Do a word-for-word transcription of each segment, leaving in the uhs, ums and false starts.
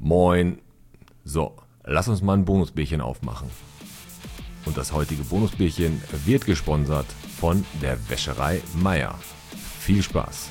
Moin. So, lass uns mal ein Bonusbierchen aufmachen. Und das heutige Bonusbierchen wird gesponsert von der Wäscherei Meier. Viel Spaß.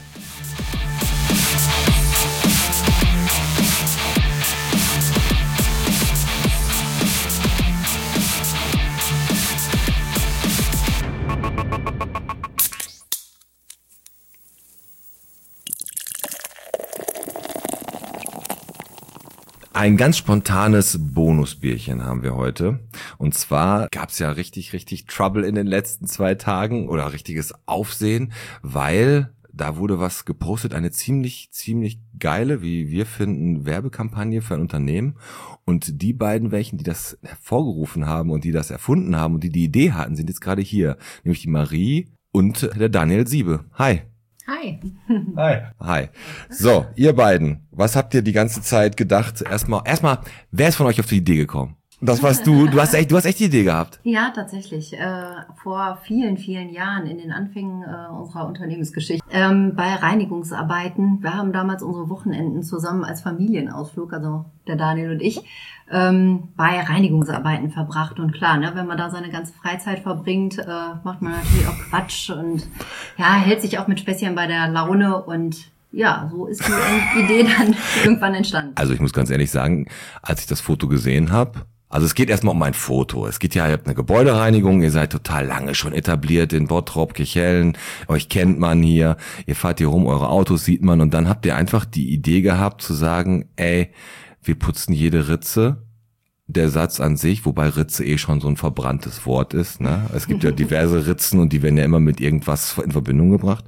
Ein ganz spontanes Bonusbierchen haben wir heute. Und zwar gab's ja richtig, richtig Trouble in den letzten zwei Tagen oder richtiges Aufsehen, weil da wurde was gepostet, eine ziemlich, ziemlich geile, wie wir finden, Werbekampagne für ein Unternehmen. Und die beiden welchen, die das hervorgerufen haben und die das erfunden haben und die die Idee hatten, sind jetzt gerade hier. Nämlich die Marie und der Daniel Siebe. Hi. Hi. Hi. Hi. So, ihr beiden, was habt ihr die ganze Zeit gedacht? Erstmal, erstmal, wer ist von euch auf die Idee gekommen? Das warst du. Du hast echt, du hast echt die Idee gehabt. Ja, tatsächlich. Äh, vor vielen, vielen Jahren in den Anfängen äh, unserer Unternehmensgeschichte ähm, bei Reinigungsarbeiten. Wir haben damals unsere Wochenenden zusammen als Familienausflug, also der Daniel und ich, ähm, bei Reinigungsarbeiten verbracht. Und klar, ne, wenn man da seine ganze Freizeit verbringt, äh, macht man natürlich auch Quatsch und ja, hält sich auch mit Späßchen bei der Laune und ja, so ist die Idee dann irgendwann entstanden. Also ich muss ganz ehrlich sagen, als ich das Foto gesehen habe, also es geht erstmal um ein Foto. Es geht ja, ihr habt eine Gebäudereinigung, ihr seid total lange schon etabliert in Bottrop, Kirchhellen, euch kennt man hier, ihr fahrt hier rum, eure Autos sieht man und dann habt ihr einfach die Idee gehabt zu sagen, ey, wir putzen jede Ritze. Der Satz an sich, wobei Ritze eh schon so ein verbranntes Wort ist, ne? Es gibt ja diverse Ritzen und die werden ja immer mit irgendwas in Verbindung gebracht.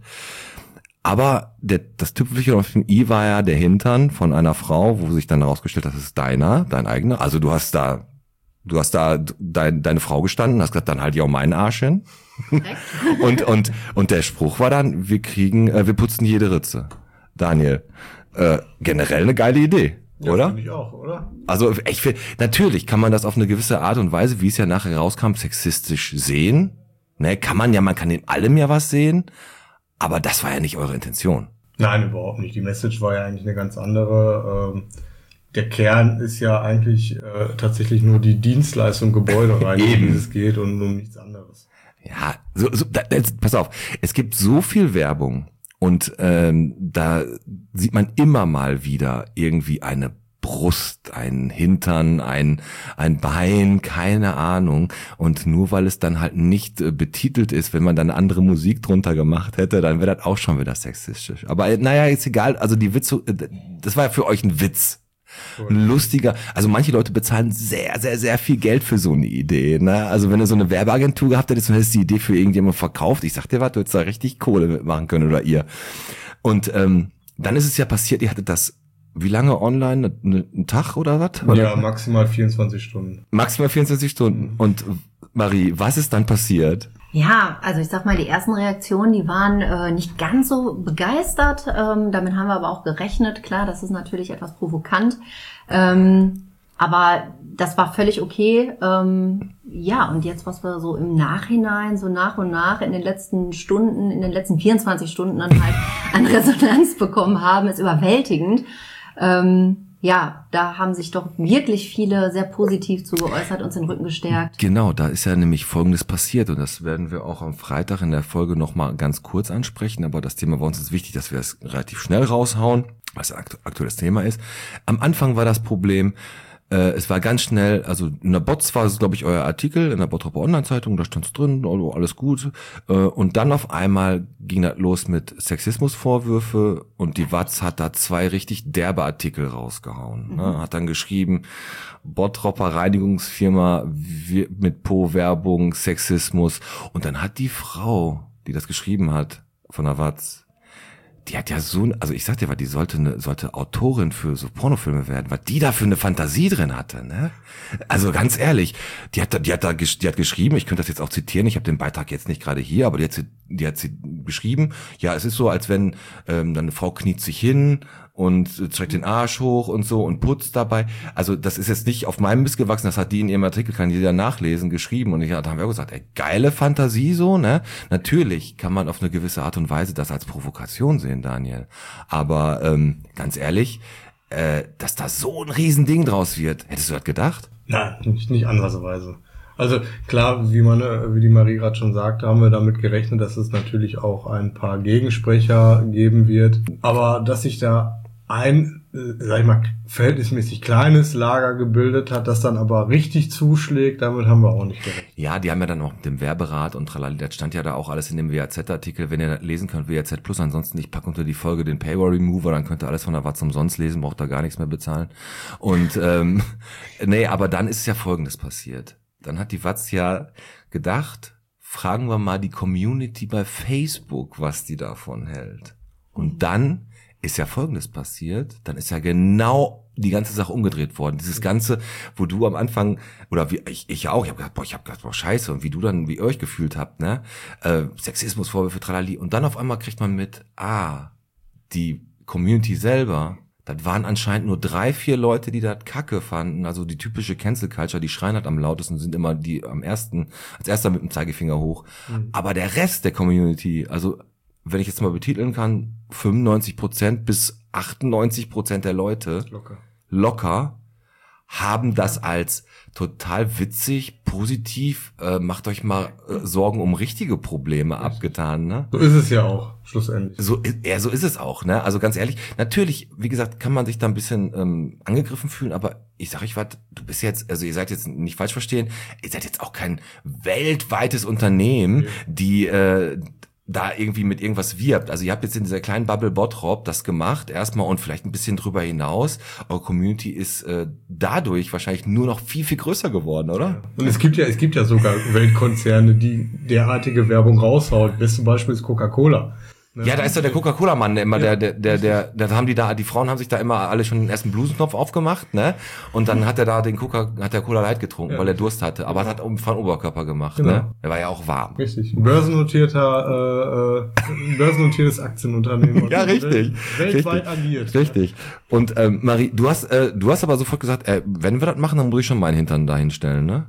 Aber der, das Tüpfelchen auf dem i war ja der Hintern von einer Frau, wo sich dann herausgestellt hat, das ist deiner, dein eigener. Also du hast da, du hast da dein, deine Frau gestanden, hast gesagt, dann halt ja auch meinen Arsch hin. und und und der Spruch war dann, wir kriegen, äh, wir putzen jede Ritze. Daniel, äh, generell eine geile Idee, ja, oder? Finde ich auch, oder? Also ich finde, natürlich kann man das auf eine gewisse Art und Weise, wie es ja nachher rauskam, sexistisch sehen. Ne, kann man ja, man kann in allem ja was sehen. Aber das war ja nicht eure Intention. Nein, überhaupt nicht. Die Message war ja eigentlich eine ganz andere. Ähm, der Kern ist ja eigentlich äh, tatsächlich nur die Dienstleistung Gebäudereinigung, um die es geht und um nichts anderes. Ja, so, so, da, jetzt, pass auf. Es gibt so viel Werbung und ähm, da sieht man immer mal wieder irgendwie eine Brust, ein Hintern, ein ein Bein, keine Ahnung. Und nur weil es dann halt nicht äh, betitelt ist, wenn man dann andere Musik drunter gemacht hätte, dann wäre das auch schon wieder sexistisch. Aber äh, naja, ist egal. Also die Witze, äh, das war ja für euch ein Witz. Ein lustiger, also manche Leute bezahlen sehr, sehr, sehr viel Geld für so eine Idee, ne? Also wenn du so eine Werbeagentur gehabt hättest und hättest die Idee für irgendjemand verkauft, ich sag dir was, du hättest da richtig Kohle mitmachen können oder ihr. Und ähm, dann ist es ja passiert, ihr hattet das wie lange online? Ein Tag oder was? Oder? Ja, maximal vierundzwanzig Stunden. Maximal vierundzwanzig Stunden. Und Marie, was ist dann passiert? Ja, also ich sag mal, die ersten Reaktionen, die waren äh, nicht ganz so begeistert. Ähm, damit haben wir aber auch gerechnet. Klar, das ist natürlich etwas provokant. Ähm, aber das war völlig okay. Ähm, ja, und jetzt, was wir so im Nachhinein, so nach und nach in den letzten Stunden, in den letzten vierundzwanzig Stunden dann halt an Resonanz bekommen haben, ist überwältigend. Ähm, ja, da haben sich doch wirklich viele sehr positiv zu geäußert, uns den Rücken gestärkt. Genau, da ist ja nämlich Folgendes passiert und das werden wir auch am Freitag in der Folge nochmal ganz kurz ansprechen, aber das Thema bei uns ist wichtig, dass wir es relativ schnell raushauen, was ein aktuelles Thema ist. Am Anfang war das Problem, äh, es war ganz schnell, also in der Bots war es, glaube ich, euer Artikel, in der Bottroper Online-Zeitung, da stand es drin, alles gut. Äh, und dann auf einmal ging das los mit Sexismusvorwürfe und die Watz hat da zwei richtig derbe Artikel rausgehauen. Mhm. Ne? Hat dann geschrieben, Bottroper Reinigungsfirma mit Po-Werbung, Sexismus. Und dann hat die Frau, die das geschrieben hat, von der Watz, die hat ja so, also ich sag dir, was, die sollte eine, sollte Autorin für so Pornofilme werden, was die da für eine Fantasie drin hatte, ne? Also ganz ehrlich, die hat da, die hat da, die hat geschrieben, ich könnte das jetzt auch zitieren, ich habe den Beitrag jetzt nicht gerade hier, aber die hat, die hat sie geschrieben, ja, es ist so, als wenn ähm, dann eine Frau kniet sich hin und streckt den Arsch hoch und so und putzt dabei. Also das ist jetzt nicht auf meinem Mist gewachsen, das hat die in ihrem Artikel, kann jeder nachlesen, geschrieben. Und ich, da haben wir auch gesagt, ey, geile Fantasie so, ne? Natürlich kann man auf eine gewisse Art und Weise das als Provokation sehen, Daniel. Aber ähm, ganz ehrlich, äh, dass da so ein Riesending draus wird. Hättest du das gedacht? Nein, nicht, nicht ansatzweise. Also klar, wie man, wie die Marie gerade schon sagte, haben wir damit gerechnet, dass es natürlich auch ein paar Gegensprecher geben wird. Aber dass sich da ein, äh, sag ich mal, verhältnismäßig kleines Lager gebildet hat, das dann aber richtig zuschlägt, damit haben wir auch nicht gerechnet. Ja, die haben ja dann auch mit dem Werberat und tralala, das stand ja da auch alles in dem W A Z-Artikel, wenn ihr das lesen könnt, W A Z Plus, ansonsten ich packe unter die Folge den Paywall Remover, dann könnt ihr alles von der Watz umsonst lesen, braucht da gar nichts mehr bezahlen. Und ähm, nee, aber dann ist ja Folgendes passiert. Dann hat die Watz ja gedacht, fragen wir mal die Community bei Facebook, was die davon hält. Und dann ist ja Folgendes passiert, dann ist ja genau die ganze Sache umgedreht worden. Dieses Ganze, wo du am Anfang, oder wie ich, ich auch, ich habe gedacht, boah, ich habe gedacht, boah, scheiße, und wie du dann, wie ihr euch gefühlt habt, ne? Äh, Sexismusvorwürfe, tralali. Und dann auf einmal kriegt man mit, ah, die Community selber, das waren anscheinend nur drei, vier Leute, die das Kacke fanden. Also die typische Cancel Culture, die schreien halt am lautesten, sind immer die am ersten, als erster mit dem Zeigefinger hoch. Mhm. Aber der Rest der Community, also wenn ich jetzt mal betiteln kann, fünfundneunzig Prozent bis achtundneunzig Prozent der Leute locker, locker haben das als total witzig, positiv, äh, macht euch mal äh, Sorgen um richtige Probleme abgetan, ne? So ist es ja auch, schlussendlich. So, ja, so ist es auch, ne? Also ganz ehrlich, natürlich, wie gesagt, kann man sich da ein bisschen ähm, angegriffen fühlen, aber ich sag euch was, du bist jetzt, also ihr seid jetzt nicht falsch verstehen, ihr seid jetzt auch kein weltweites Unternehmen, okay, die äh, da irgendwie mit irgendwas wirbt. Also ihr habt jetzt in dieser kleinen Bubble Bottrop das gemacht, erstmal und vielleicht ein bisschen drüber hinaus. Eure Community ist äh, dadurch wahrscheinlich nur noch viel, viel größer geworden, oder? Und es gibt ja, es gibt ja sogar Weltkonzerne, die derartige Werbung raushauen. Beste Beispiel ist Coca-Cola. Ja, da ist doch der Coca-Cola-Mann, der immer, ja, der, der, der, der, da haben die da, die Frauen haben sich da immer alle schon den ersten Blusenknopf aufgemacht, ne? Und dann hat er da den Coca, hat der Cola Light getrunken, ja, weil er Durst hatte. Aber er hat um von Oberkörper gemacht, genau, ne? Er war ja auch warm. Richtig. Ein börsennotierter, äh, ein börsennotiertes Aktienunternehmen. Ja, richtig. Weltweit richtig, agiert. Richtig. Und, ähm, Marie, du hast, äh, du hast aber sofort gesagt, äh, wenn wir das machen, dann muss ich schon meinen Hintern dahin stellen, ne?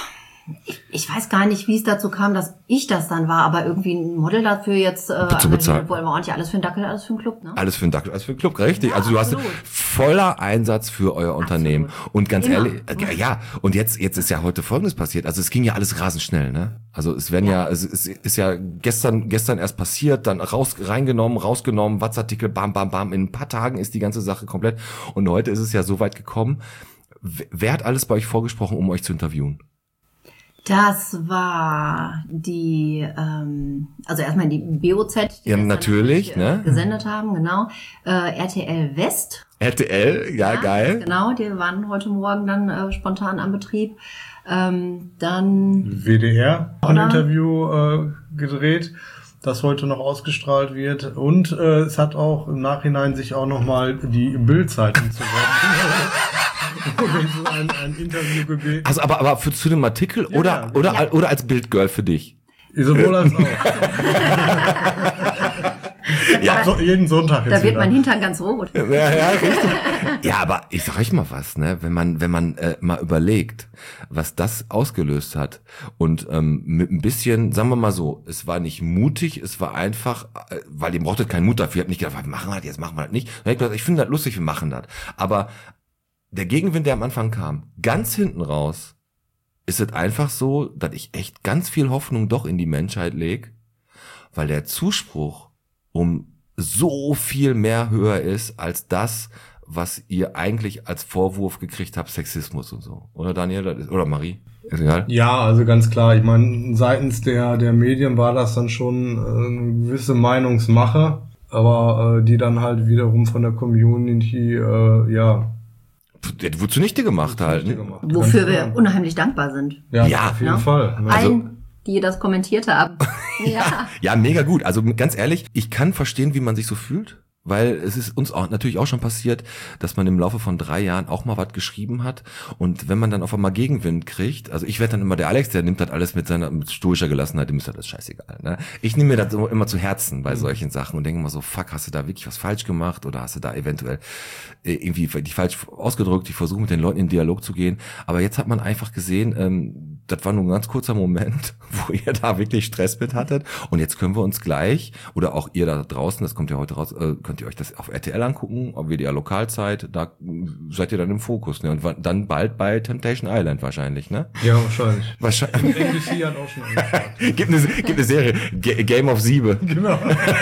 Ich, ich weiß gar nicht, wie es dazu kam, dass ich das dann war, aber irgendwie ein Model dafür jetzt äh, zu bezahlen. Wollen wir auch nicht alles für einen Dackel, alles für einen Club, ne? Alles für einen Dackel, alles für einen Club, richtig. Ja, also du absolut. hast voller Einsatz für euer Unternehmen. Absolut. Und ganz Immer. ehrlich, äh, ja, und jetzt jetzt ist ja heute Folgendes passiert. Also es ging ja alles rasend schnell, ne? Also es werden ja, ja es ist, ist ja gestern gestern erst passiert, dann raus reingenommen, rausgenommen, Watz-Artikel, bam, bam, bam. In ein paar Tagen ist die ganze Sache komplett. Und heute ist es ja so weit gekommen. Wer hat alles bei euch vorgesprochen, um euch zu interviewen? Das war die, ähm, also erstmal die B O Z, die ja, das natürlich, dann ne? gesendet haben, genau. Äh, R T L West. R T L, ja, ja, geil. Genau, die waren heute Morgen dann äh, spontan am Betrieb. Ähm, dann W D R ein Interview äh, gedreht, das heute noch ausgestrahlt wird. Und äh, es hat auch im Nachhinein sich auch nochmal die Bild-Zeitung zu Wort ein, ein Interview gebeten. Also aber aber für zu dem Artikel ja, oder ja. oder ja. oder als Bildgirl für dich? Sowohl als auch. Ja, so, jeden Sonntag. Da wird mein Hintern ganz rot. Ja, ja, richtig. Ja, aber ich sag euch mal was, ne? Wenn man wenn man äh, mal überlegt, was das ausgelöst hat und ähm, mit ein bisschen, sagen wir mal so, es war nicht mutig, es war einfach, äh, weil ihr brauchtet keinen Mut dafür, ihr habt nicht gedacht, wir machen das, jetzt machen wir das nicht. Und ich gedacht, ich finde das lustig, wir machen das. Aber der Gegenwind, der am Anfang kam, ganz hinten raus, ist es einfach so, dass ich echt ganz viel Hoffnung doch in die Menschheit leg, weil der Zuspruch um so viel mehr höher ist als das, was ihr eigentlich als Vorwurf gekriegt habt, Sexismus und so. Oder Daniel, das ist, oder Marie? Ist egal. Ja, also ganz klar. Ich meine, seitens der der Medien war das dann schon eine gewisse Meinungsmache, aber äh, die dann halt wiederum von der Community, äh, ja, Der wurde zunichte gemacht halt. Gemacht. Wofür wir genau. unheimlich dankbar sind. Ja, ja, auf jeden ja. Fall. Also, allen, die das kommentiert haben. ja. ja, mega gut. Also ganz ehrlich, ich kann verstehen, wie man sich so fühlt. Weil es ist uns auch natürlich auch schon passiert, dass man im Laufe von drei Jahren auch mal was geschrieben hat und wenn man dann auf einmal Gegenwind kriegt, also ich werde dann immer der Alex, der nimmt das alles mit seiner mit stoischer Gelassenheit, dem ist das scheißegal. Ne? Ich nehme mir das immer zu Herzen bei solchen Sachen und denke immer so, fuck, hast du da wirklich was falsch gemacht oder hast du da eventuell irgendwie dich falsch ausgedrückt? Ich versuche mit den Leuten in Dialog zu gehen, aber jetzt hat man einfach gesehen, ähm, das war nur ein ganz kurzer Moment, wo ihr da wirklich Stress mit hattet. Und jetzt können wir uns gleich, oder auch ihr da draußen, das kommt ja heute raus, äh, könnt ihr euch das auf R T L angucken, auf W D R Lokalzeit, da seid ihr dann im Fokus, ne? Und dann bald bei Temptation Island wahrscheinlich, ne? Ja, wahrscheinlich. Wahrscheinlich. N B C hat auch schon angefragt. gibt, eine, gibt eine Serie, G- Game of Siebe. Genau.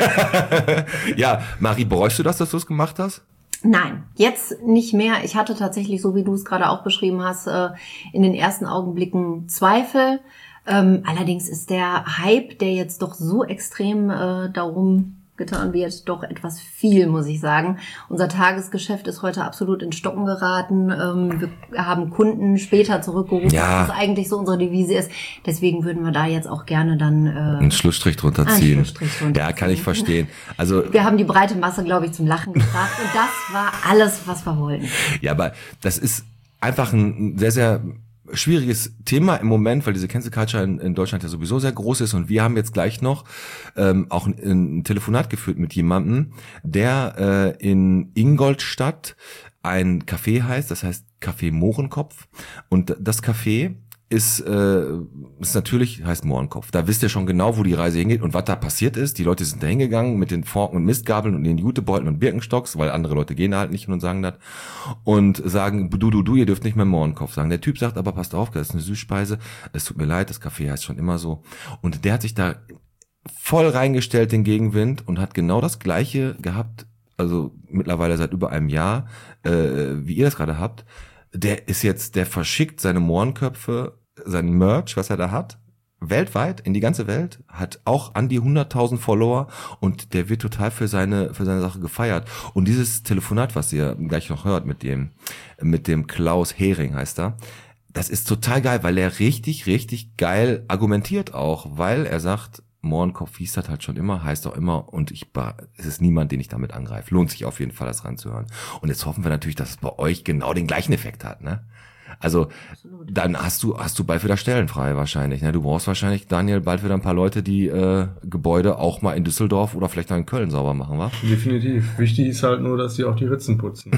Ja, Marie, bereust du das, dass du es gemacht hast? Nein, jetzt nicht mehr. Ich hatte tatsächlich, so wie du es gerade auch beschrieben hast, in den ersten Augenblicken Zweifel. Allerdings ist der Hype, der jetzt doch so extrem darum getan wird, doch etwas viel, muss ich sagen. Unser Tagesgeschäft ist heute absolut in Stocken geraten. Wir haben Kunden später zurückgerufen, ja. was eigentlich so unsere Devise ist. Deswegen würden wir da jetzt auch gerne dann einen Schlussstrich drunter ziehen. Schlussstrich drunter ja, kann ich verstehen. Also wir haben die breite Masse, glaube ich, zum Lachen gebracht und das war alles, was wir wollten. Ja, aber das ist einfach ein sehr, sehr schwieriges Thema im Moment, weil diese Cancel Culture in, in Deutschland ja sowieso sehr groß ist, und wir haben jetzt gleich noch ähm, auch ein, ein Telefonat geführt mit jemandem, der äh, in Ingolstadt ein Café heißt, das heißt Café Mohrenkopf, und das Café ist, äh, ist natürlich, heißt Mohrenkopf. Da wisst ihr schon genau, wo die Reise hingeht und was da passiert ist. Die Leute sind da hingegangen mit den Forken und Mistgabeln und den Jutebeuteln und Birkenstocks, weil andere Leute gehen da halt nicht hin und sagen das. Und sagen, du, du, du, ihr dürft nicht mehr Mohrenkopf sagen. Der Typ sagt aber, passt auf, das ist eine Süßspeise. Es tut mir leid, das Café heißt schon immer so. Und der hat sich da voll reingestellt, den Gegenwind, und hat genau das Gleiche gehabt, also mittlerweile seit über einem Jahr, äh, wie ihr das gerade habt. Der ist jetzt, der verschickt seine Mohrenköpfe, sein Merch, was er da hat, weltweit, in die ganze Welt, hat auch an die hunderttausend Follower, und der wird total für seine, für seine Sache gefeiert. Und dieses Telefonat, was ihr gleich noch hört mit dem, mit dem Klaus Hering heißt er, das ist total geil, weil er richtig, richtig geil argumentiert auch, weil er sagt, Mohrenkopf hieß das halt schon immer, heißt auch immer, und ich, es ist niemand, den ich damit angreife. Lohnt sich auf jeden Fall, das ranzuhören. Und jetzt hoffen wir natürlich, dass es bei euch genau den gleichen Effekt hat, ne? Also, absolut. Dann hast du, hast du bald wieder Stellen frei wahrscheinlich, ne? Du brauchst wahrscheinlich, Daniel, bald wieder ein paar Leute, die, äh, Gebäude auch mal in Düsseldorf oder vielleicht auch in Köln sauber machen, wa? Definitiv. Wichtig ist halt nur, dass die auch die Ritzen putzen.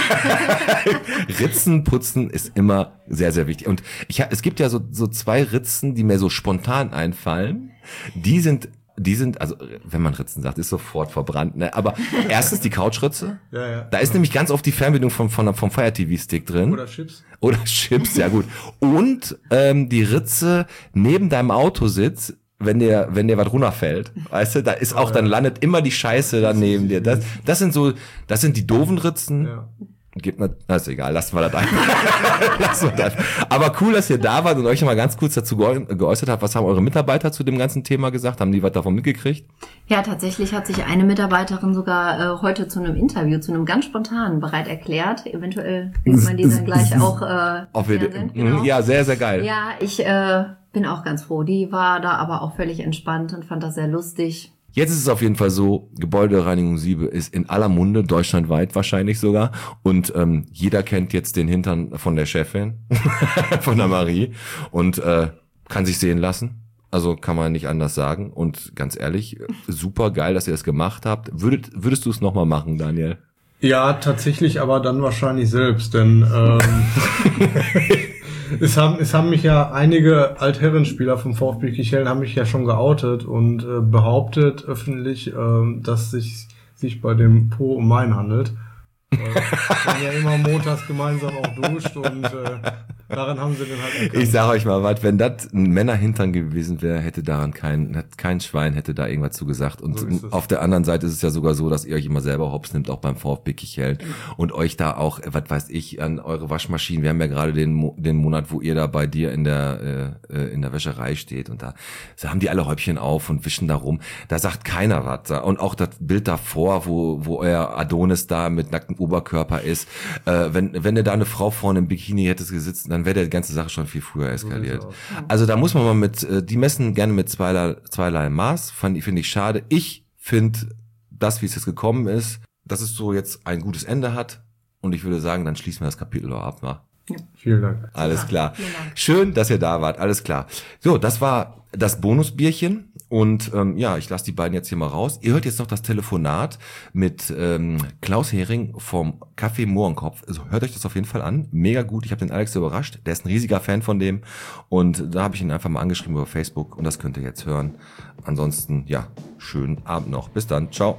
Ritzen putzen ist immer sehr, sehr wichtig. Und ich hab, es gibt ja so, so zwei Ritzen, die mir so spontan einfallen. Die sind, die sind, also wenn man Ritzen sagt, ist sofort verbrannt, ne? Aber erstens die Couchritze. Ja, ja. Da ist nämlich ganz oft die Fernbedienung vom, vom, vom Fire T V-Stick drin. Oder Chips. Oder Chips, ja gut. Und ähm, die Ritze neben deinem Autositz, wenn dir, wenn dir was runterfällt, weißt du, da ist auch, dann landet immer die Scheiße da neben dir. Das, das sind so, das sind die doofen Ritzen. Ja. Gibt mir, das ist egal, lassen wir das einfach. lassen wir das. Aber cool, dass ihr da wart und euch mal ganz kurz dazu geäußert habt. Was haben eure Mitarbeiter zu dem ganzen Thema gesagt? Haben die was davon mitgekriegt? Ja, tatsächlich hat sich eine Mitarbeiterin sogar äh, heute zu einem Interview, zu einem ganz spontanen bereit erklärt. Eventuell kriegt man die dann gleich auch äh, auf Fernsehen, genau. Ja, sehr, sehr geil. Ja, ich äh, bin auch ganz froh. Die war da aber auch völlig entspannt und fand das sehr lustig. Jetzt ist es auf jeden Fall so, Gebäudereinigung Siebe ist in aller Munde, deutschlandweit wahrscheinlich sogar. Und ähm, jeder kennt jetzt den Hintern von der Chefin, von der Marie, und äh, kann sich sehen lassen. Also kann man nicht anders sagen. Und ganz ehrlich, super geil, dass ihr das gemacht habt. Würdet, würdest du es nochmal machen, Daniel? Ja, tatsächlich, aber dann wahrscheinlich selbst, denn ähm, es haben es haben mich ja einige Altherrenspieler vom VfB Kichellen haben mich ja schon geoutet und äh, behauptet öffentlich, äh, dass sich sich bei dem Po um mein handelt. Weil man ja immer montags gemeinsam auch duscht, und äh, daran haben sie den halt erkannt. Ich sag euch mal was, wenn das ein Männerhintern gewesen wäre, hätte daran kein, kein Schwein hätte da irgendwas zugesagt. Und so auf der anderen Seite ist es ja sogar so, dass ihr euch immer selber hops nimmt, auch beim VfB Kichellen. Und euch da auch, was weiß ich, an eure Waschmaschinen. Wir haben ja gerade den, den Monat, wo ihr da bei dir in der, äh, in der Wäscherei steht, und da, da haben die alle Häubchen auf und wischen da rum. Da sagt keiner was. Und auch das Bild davor, wo, wo euer Adonis da mit nacktem Oberkörper ist. Äh, wenn, wenn ihr da eine Frau vorne im Bikini hättest gesitzt, dann wäre die ganze Sache schon viel früher eskaliert. Also da muss man mal mit, die messen gerne mit zweierlei, zweierlei Maß, finde ich schade. Ich finde, das, wie es jetzt gekommen ist, dass es so jetzt ein gutes Ende hat, und ich würde sagen, dann schließen wir das Kapitel auch ab. Na? Ja. Vielen Dank. Alles klar. Schön, dass ihr da wart, alles klar. So, das war das Bonusbierchen, Und ähm, ja, ich lasse die beiden jetzt hier mal raus. Ihr hört jetzt noch das Telefonat mit ähm, Klaus Hering vom Café Mohrenkopf. Also hört euch das auf jeden Fall an. Mega gut. Ich habe den Alex überrascht. Der ist ein riesiger Fan von dem. Und da habe ich ihn einfach mal angeschrieben über Facebook. Und das könnt ihr jetzt hören. Ansonsten, ja, schönen Abend noch. Bis dann. Ciao.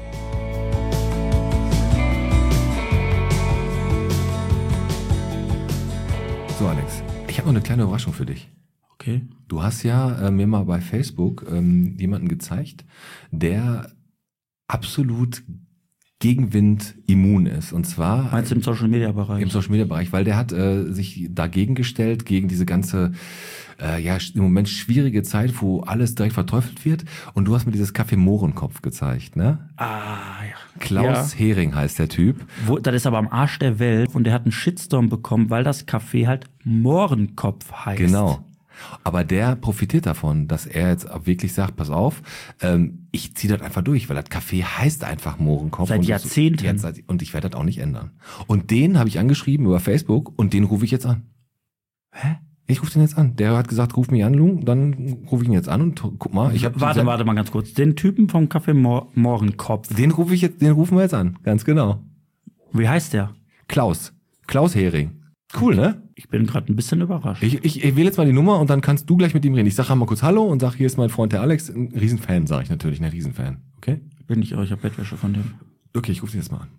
So, Alex, ich habe noch eine kleine Überraschung für dich. Okay. Du hast ja äh, mir mal bei Facebook ähm, jemanden gezeigt, der absolut Gegenwind immun ist. Und zwar Meinst du im Social-Media-Bereich? Im Social-Media-Bereich, weil der hat äh, sich dagegen gestellt, gegen diese ganze, äh, ja, im Moment schwierige Zeit, wo alles direkt verteufelt wird. Und du hast mir dieses Café Mohrenkopf gezeigt, ne? Ah, ja. Klaus ja. Hering heißt der Typ. Wo, das ist aber am Arsch der Welt und der hat einen Shitstorm bekommen, weil das Café halt Mohrenkopf heißt. Genau. Aber der profitiert davon, dass er jetzt auch wirklich sagt, pass auf, ähm, ich ziehe das einfach durch, weil das Café heißt einfach Mohrenkopf. Seit und Jahrzehnten. Das, ja, und ich werde das auch nicht ändern. Und den habe ich angeschrieben über Facebook und den rufe ich jetzt an. Hä? Ich rufe den jetzt an. Der hat gesagt, ruf mich an, Lung, dann rufe ich ihn jetzt an und guck mal. Ich hab warte, warte mal ganz kurz. Den Typen vom Café Mo- Mohrenkopf. Den rufe ich jetzt, den rufen wir jetzt an. Ganz genau. Wie heißt der? Klaus. Klaus Hering. Cool, ne? Ich bin gerade ein bisschen überrascht. Ich, ich, ich wähle jetzt mal die Nummer und dann kannst du gleich mit ihm reden. Ich sage mal kurz Hallo und sag, hier ist mein Freund der Alex. Ein Riesenfan, sage ich natürlich, ein Riesenfan. Okay? Bin ich euch, ich hab Bettwäsche von dem. Okay, ich rufe ihn jetzt mal an.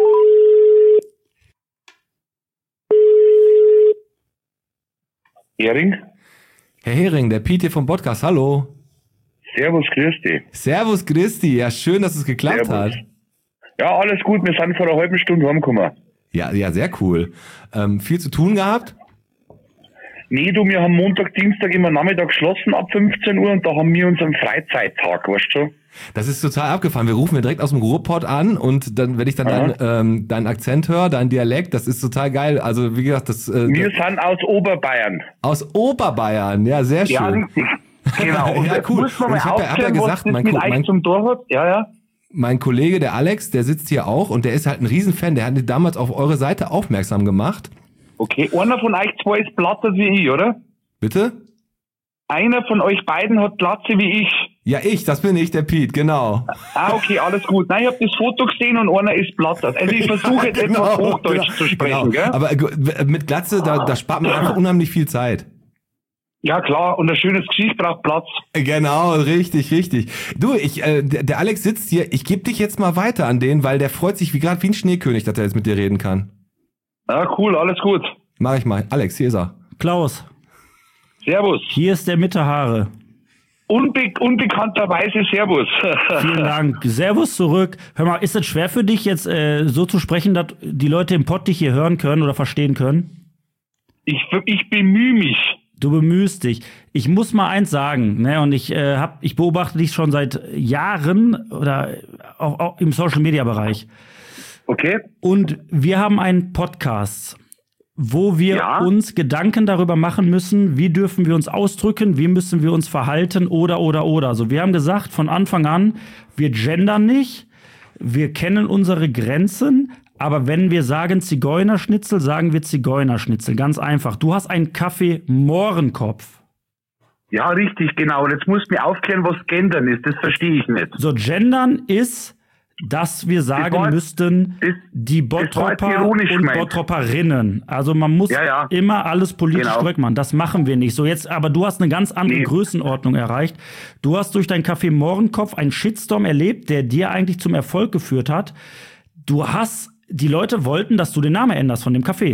Hering? Herr Hering, der Piet hier vom Podcast, hallo. Servus, grüß dich. Servus Christi, ja schön, dass es geklappt Servus. hat. Ja, alles gut, wir sind vor einer halben Stunde heimgekommen. Ja, ja, sehr cool. Ähm, viel zu tun gehabt? Nee, du, wir haben Montag, Dienstag immer Nachmittag geschlossen ab fünfzehn Uhr und da haben wir unseren Freizeittag, weißt du? Das ist total abgefahren. Wir rufen wir direkt aus dem Ruhrpott an und dann, wenn ich dann deinen, ähm, deinen Akzent höre, deinen Dialekt, das ist total geil. Also wie gesagt, das äh, Wir sind aus Oberbayern. aus Oberbayern, ja, sehr schön. Ja, richtig. Genau. Und Ja, jetzt cool. muss man Und mal ich hab ja- hab ja aufklären, gesagt, was das mein mit Ko- euch mein- zum Tor hat. Ja, ja. Mein Kollege, der Alex, der sitzt hier auch und der ist halt ein Riesenfan. Der hat mich damals auf eure Seite aufmerksam gemacht. Okay, einer von euch zwei ist platter wie ich, oder? Bitte? Einer von euch beiden hat Glatze wie ich. Ja, ich, das bin ich, der Piet, genau. Ah, okay, alles gut. Nein, ich habe das Foto gesehen und einer ist platter. Also ich versuche jetzt etwas Hochdeutsch genau, zu sprechen, genau. gell? Aber äh, mit Glatze, da, da spart man einfach unheimlich viel Zeit. Ja, klar, und ein schönes Gesicht braucht Platz. Genau, richtig, richtig. Du, ich, äh, der, der Alex sitzt hier. Ich gebe dich jetzt mal weiter an den, weil der freut sich wie gerade wie ein Schneekönig, dass er jetzt mit dir reden kann. Ja, cool, alles gut. Mach ich mal. Alex, hier ist er. Klaus, Servus. hier ist der Mittehaare. Unbe unbekannterweise Servus. Vielen Dank. Servus zurück. Hör mal, ist es schwer für dich jetzt äh, so zu sprechen, dass die Leute im Pott dich hier hören können oder verstehen können? Ich, ich bemühe mich. Du bemühst dich. Ich muss mal eins sagen, ne, und ich äh, hab, ich beobachte dich schon seit Jahren oder auch, auch im Social Media Bereich. Okay. Und wir haben einen Podcast, wo wir Ja. uns Gedanken darüber machen müssen, wie dürfen wir uns ausdrücken, wie müssen wir uns verhalten oder oder oder. Also wir haben gesagt von Anfang an, wir gendern nicht, wir kennen unsere Grenzen. Aber wenn wir sagen Zigeunerschnitzel, sagen wir Zigeunerschnitzel. Ganz einfach. Du hast einen Café Mohrenkopf. Ja, richtig, genau. Und jetzt musst du mir aufklären, was Gendern ist. Das verstehe ich nicht. So, gendern ist, dass wir sagen war- müssten, das- die das war jetzt Bottropper ironisch und gemeint. Bottroperinnen. Also man muss Ja, ja. immer alles politisch Genau. korrekt machen. Das machen wir nicht. So jetzt, aber du hast eine ganz andere Nee. Größenordnung erreicht. Du hast durch dein Café Mohrenkopf einen Shitstorm erlebt, der dir eigentlich zum Erfolg geführt hat. Du hast Die Leute wollten, dass du den Namen änderst von dem Café.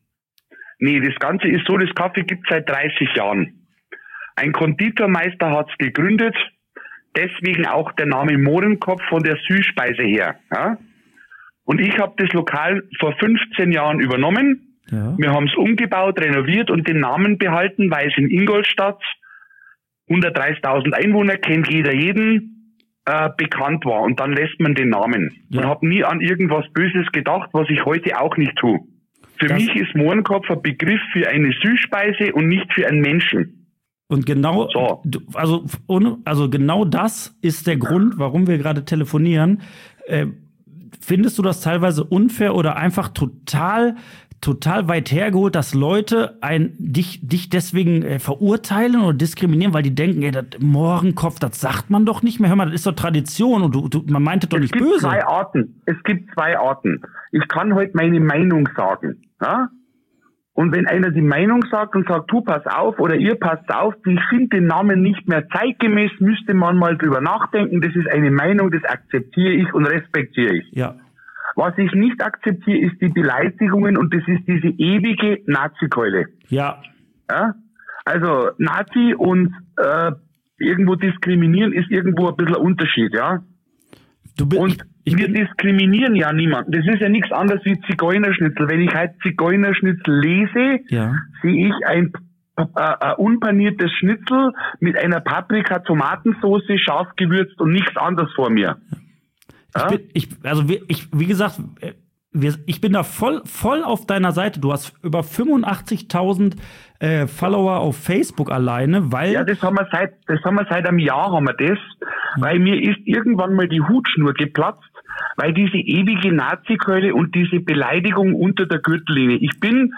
Nee, das Ganze ist so, das Kaffee gibt es seit dreißig Jahren. Ein Konditormeister hat es gegründet, deswegen auch der Name Mohrenkopf von der Süßspeise her. Ja? Und ich habe das Lokal vor fünfzehn Jahren übernommen. Ja. Wir haben es umgebaut, renoviert und den Namen behalten, weil es in Ingolstadt hundertdreißigtausend Einwohner, kennt jeder jeden, äh, bekannt war. Und dann lässt man den Namen. Ja. Und habe nie an irgendwas Böses gedacht, was ich heute auch nicht tue. Für Das- mich ist Mohrenkopf ein Begriff für eine Süßspeise und nicht für einen Menschen. Und genau, So. du- also, ohne, also genau das ist der Grund, warum wir gerade telefonieren. Äh, findest du das teilweise unfair oder einfach total total weit hergeholt, dass Leute ein, dich, dich deswegen äh, verurteilen oder diskriminieren, weil die denken, ey, das Mohrenkopf, das sagt man doch nicht mehr. Hör mal, das ist doch Tradition und du, du, man meinte doch nicht böse. Es gibt zwei Arten. Es gibt zwei Arten. Ich kann heute meine Meinung sagen. Ja? Und wenn einer die Meinung sagt und sagt, du pass auf oder ihr passt auf, ich finde den Namen nicht mehr zeitgemäß, müsste man mal drüber nachdenken. Das ist eine Meinung, das akzeptiere ich und respektiere ich. Ja. Was ich nicht akzeptiere, ist die Beleidigungen und das ist diese ewige Nazi-Keule. Ja. Ja? Also Nazi und äh, irgendwo diskriminieren ist irgendwo ein bisschen ein Unterschied, ja. Du bist, und ich, ich wir bin, diskriminieren ja niemanden. Das ist ja nichts anderes wie Zigeunerschnitzel. Wenn ich halt Zigeunerschnitzel lese, ja. sehe ich ein äh, äh, unpaniertes Schnitzel mit einer Paprika-Tomatensoße, scharf gewürzt und nichts anderes vor mir. Ich bin, ich, also wie, ich, wie gesagt, wir, ich bin da voll, voll auf deiner Seite. Du hast über fünfundachtzigtausend äh, Follower auf Facebook alleine, weil... Ja, das haben wir seit, das haben wir seit einem Jahr, haben wir das, mhm. weil mir ist irgendwann mal die Hutschnur geplatzt, weil diese ewige Nazi-Keule und diese Beleidigung unter der Gürtellinie. Ich bin,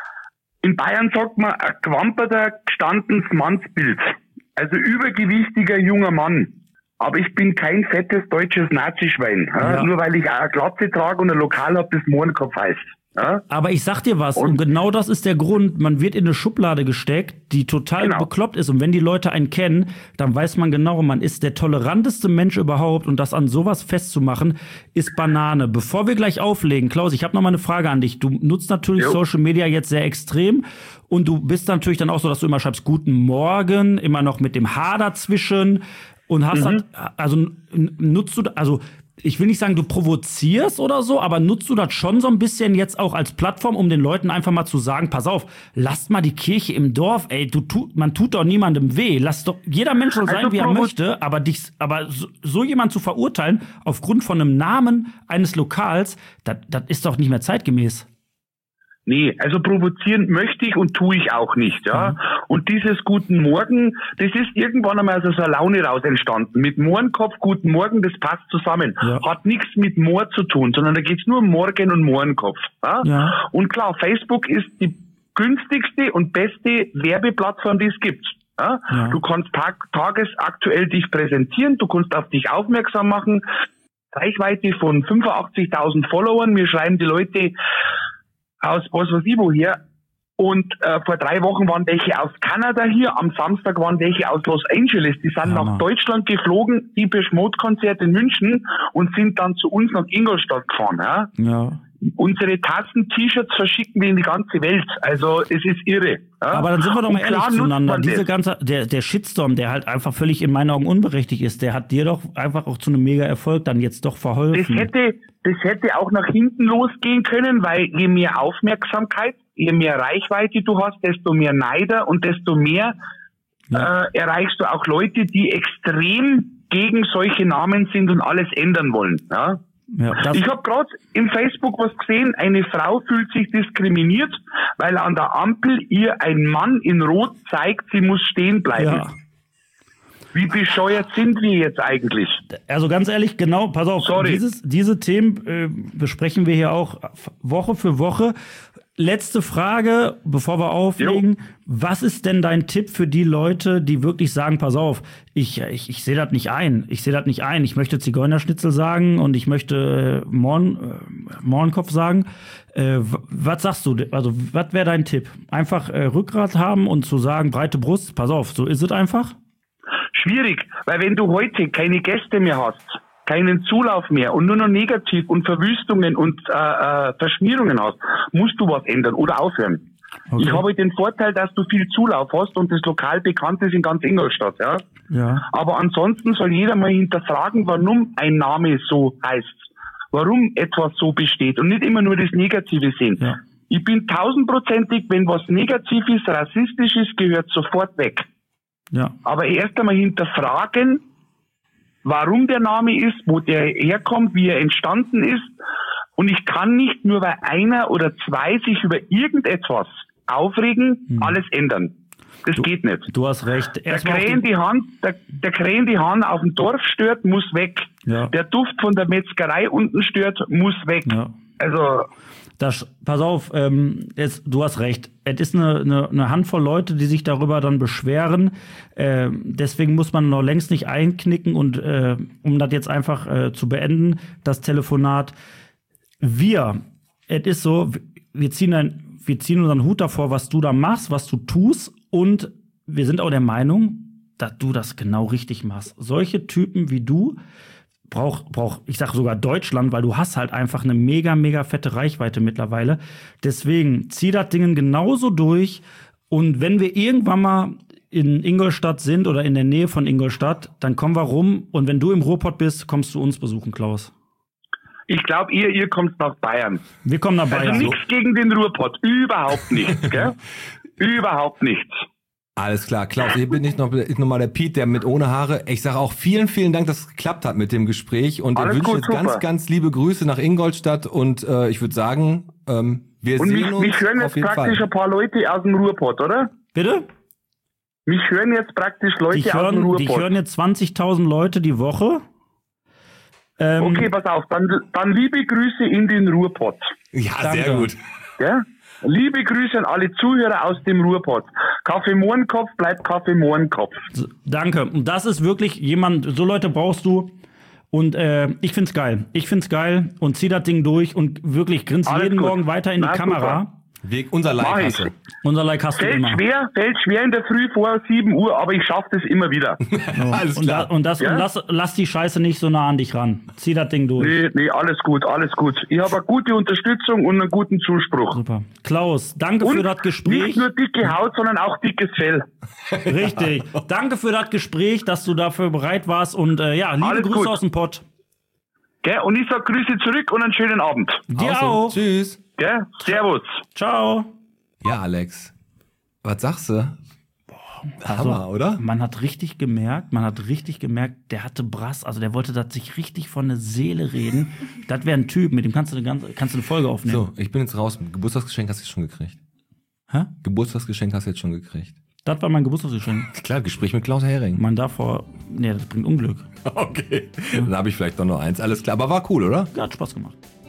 in Bayern sagt man, ein gewamperter, gestandenes Mannsbild. Also übergewichtiger junger Mann. Aber ich bin kein fettes deutsches Nazischwein. Ja? Ja. Nur weil ich eine Glatze trage und ein Lokal habe, das Mohrenkopf heißt. Ja? Aber ich sag dir was, und, und genau das ist der Grund, man wird in eine Schublade gesteckt, die total genau. bekloppt ist. Und wenn die Leute einen kennen, dann weiß man genau, man ist der toleranteste Mensch überhaupt. Und das an sowas festzumachen, ist Banane. Bevor wir gleich auflegen, Klaus, ich habe noch mal eine Frage an dich. Du nutzt natürlich jo. Social Media jetzt sehr extrem. Und du bist natürlich dann auch so, dass du immer schreibst, guten Morgen, immer noch mit dem H dazwischen. Und hast mhm. halt, also nutzt du, also ich will nicht sagen, du provozierst oder so, aber nutzt du das schon so ein bisschen jetzt auch als Plattform, um den Leuten einfach mal zu sagen, pass auf, lasst mal die Kirche im Dorf, ey, du tut, man tut doch niemandem weh, lass doch, jeder Mensch soll sein, also wie er möchte, aber dich, aber so, so jemand zu verurteilen aufgrund von einem Namen eines Lokals, das, das ist doch nicht mehr zeitgemäß. Nee, also provozieren möchte ich und tue ich auch nicht, ja. Mhm. Und dieses Guten Morgen, das ist irgendwann einmal aus so einer Laune raus entstanden. Mit Mohrenkopf, Guten Morgen, das passt zusammen. Ja. Hat nichts mit Moor zu tun, sondern da geht's nur um Morgen und Mohrenkopf. Ja? Ja. Und klar, Facebook ist die günstigste und beste Werbeplattform, die es gibt. Ja? Ja. Du kannst tag tagesaktuell dich präsentieren, du kannst auf dich aufmerksam machen. Reichweite von fünfundachtzigtausend Followern, mir schreiben die Leute aus was weiß ich woher. Und äh, vor drei Wochen waren welche aus Kanada hier, am Samstag waren welche aus Los Angeles. Die sind ja, nach Deutschland geflogen, die Depeche Mode Konzert in München und sind dann zu uns nach Ingolstadt gefahren. Ja? Ja. Unsere Tassen, T-Shirts verschicken wir in die ganze Welt. Also es ist irre. Ja? Aber dann sind wir doch mal ehrlich zueinander. Diese ganze, der, der Shitstorm, der halt einfach völlig in meinen Augen unberechtigt ist, der hat dir doch einfach auch zu einem Mega-Erfolg dann jetzt doch verholfen. Das hätte, das hätte auch nach hinten losgehen können, weil je mehr Aufmerksamkeit, je mehr Reichweite du hast, desto mehr Neider und desto mehr ja. äh, erreichst du auch Leute, die extrem gegen solche Namen sind und alles ändern wollen. Ja? Ja, ich habe gerade im Facebook was gesehen, eine Frau fühlt sich diskriminiert, weil an der Ampel ihr ein Mann in Rot zeigt, sie muss stehen bleiben. Ja. Wie bescheuert sind wir jetzt eigentlich? Also ganz ehrlich, genau, pass auf, Sorry. Dieses, diese Themen äh, besprechen wir hier auch Woche für Woche. Letzte Frage, bevor wir auflegen. Jo. Was ist denn dein Tipp für die Leute, die wirklich sagen, pass auf, ich, ich, ich sehe das nicht ein. Ich sehe das nicht ein. Ich möchte Zigeunerschnitzel sagen und ich möchte äh, Mohn, äh, Mohrenkopf sagen. Äh, was sagst du? Also, was wäre dein Tipp? Einfach äh, Rückgrat haben und zu sagen, breite Brust, pass auf, so ist es einfach? Schwierig, weil wenn du heute keine Gäste mehr hast, keinen Zulauf mehr und nur noch negativ und Verwüstungen und äh, äh, Verschmierungen hast, musst du was ändern oder aufhören. Okay. Ich habe den Vorteil, dass du viel Zulauf hast und das Lokal bekannt ist in ganz Ingolstadt. Ja? Ja. Aber ansonsten soll jeder mal hinterfragen, warum ein Name so heißt, warum etwas so besteht und nicht immer nur das Negative sehen. Ja. Ich bin tausendprozentig, wenn was Negatives, Rassistisches gehört sofort weg. Ja. Aber erst einmal hinterfragen, warum der Name ist, wo der herkommt, wie er entstanden ist. Und ich kann nicht nur, weil einer oder zwei sich über irgendetwas aufregen, hm. alles ändern. Das du, geht nicht. Du hast recht. Erst der Krähen die Hand, der, der Krähen die Hand auf dem Dorf stört, muss weg. Ja. Der Duft von der Metzgerei unten stört, muss weg. Ja. Also Das, pass auf, ähm, jetzt, du hast recht. Es ist eine, eine, eine Handvoll Leute, die sich darüber dann beschweren. Äh, deswegen muss man noch längst nicht einknicken und äh, um das jetzt einfach äh, zu beenden, das Telefonat. Wir, es ist so, wir ziehen, ein, wir ziehen unseren Hut davor, was du da machst, was du tust, und wir sind auch der Meinung, dass du das genau richtig machst. Solche Typen wie du braucht, brauch, ich sag sogar Deutschland, weil du hast halt einfach eine mega, mega fette Reichweite mittlerweile. Deswegen zieh das Ding genauso durch. Und wenn wir irgendwann mal in Ingolstadt sind oder in der Nähe von Ingolstadt, dann kommen wir rum. Und wenn du im Ruhrpott bist, kommst du uns besuchen, Klaus. Ich glaube, ihr, ihr kommt nach Bayern. Wir kommen nach Bayern. Also nichts gegen den Ruhrpott. Überhaupt nichts, gell? Überhaupt nichts. Alles klar, Klaus, hier bin ich noch, ich noch mal der Piet, der mit ohne Haare. Ich sage auch vielen, vielen Dank, dass es geklappt hat mit dem Gespräch. Und ich wünsche jetzt ganz, ganz liebe Grüße nach Ingolstadt. Und äh, ich würde sagen, ähm, wir Und sehen mich, uns mich hören auf jetzt jeden praktisch Fall. ein paar Leute aus dem Ruhrpott, oder? Bitte? Mich hören jetzt praktisch Leute Die aus dem hören, Ruhrpott. die hören jetzt zwanzigtausend Leute die Woche. Ähm, Okay, pass auf, dann, dann liebe Grüße in den Ruhrpott. Ja, Danke. sehr gut. Gell? Liebe Grüße an alle Zuhörer aus dem Ruhrpott. Kaffee Mohrenkopf bleibt Kaffee Mohrenkopf. So, danke. Und das ist wirklich jemand, so Leute brauchst du. Und äh, ich find's geil. Ich find's geil und zieh das Ding durch und wirklich grinst Alles jeden gut. Morgen weiter in die Na, Kamera. super. Weg, unser Mach Like ich. hast du. Unser Like hast du Fällt immer. schwer, fällt schwer in der Früh vor sieben Uhr, aber ich schaffe das immer wieder. So. Alles und klar. Da, und das, Ja? und lass, lass die Scheiße nicht so nah an dich ran. Zieh das Ding durch. Nee, nee, alles gut, alles gut. Ich habe eine gute Unterstützung und einen guten Zuspruch. Super. Klaus, danke Und für das nicht Gespräch. nur dicke Haut, sondern auch dickes Fell. Richtig. Danke für das Gespräch, dass du dafür bereit warst. Und äh, ja, liebe Alles Grüße gut. aus dem Pott. Gell? Und ich sag Grüße zurück und einen schönen Abend. Dir Also, auch. Tschüss. Gell? Servus. Ciao. Ja, Alex. Was sagst du? Also, Hammer, oder? Man hat richtig gemerkt, man hat richtig gemerkt, der hatte Brass, also der wollte das sich richtig von der Seele reden. Das wäre ein Typ, mit dem kannst du eine ganze, kannst du eine Folge aufnehmen. So, ich bin jetzt raus. Geburtstagsgeschenk hast du jetzt schon gekriegt. Hä? Geburtstagsgeschenk hast du jetzt schon gekriegt. Das war mein Geburtstagsgeschenk. Klar, Gespräch mit Klaus Hering. Man darf vor, nee, das bringt Unglück. Okay. Dann habe ich vielleicht doch noch eins. Alles klar, aber war cool, oder? Ja, hat Spaß gemacht.